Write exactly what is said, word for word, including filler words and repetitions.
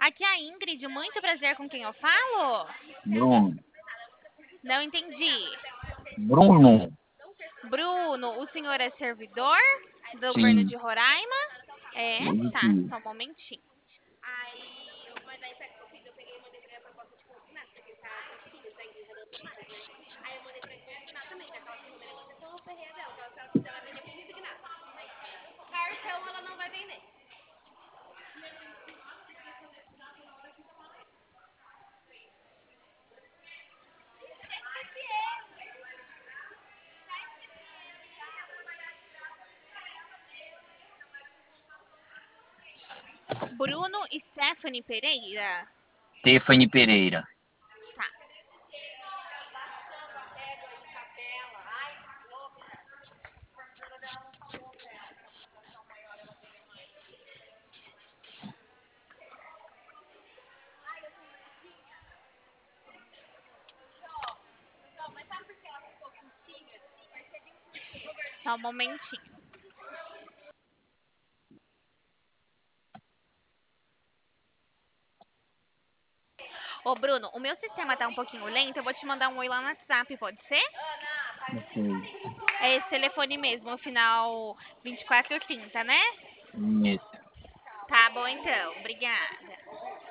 Aqui é a Ingrid, muito prazer com quem eu falo. Bruno. Não entendi. Bruno. Bruno, o senhor é servidor do governo Sim. de Roraima? É, tá, Positivo. só um momentinho. Cartão ela não vai vender. Bruno Stephanie Pereira. Stephanie Pereira. Tá. Só um momentinho. Ô, Bruno, o meu sistema tá um pouquinho lento, eu vou te mandar um oi lá no WhatsApp, pode ser? Ok. É esse telefone mesmo, o final vinte e quatro trinta, né? Isso. Tá bom então, obrigada.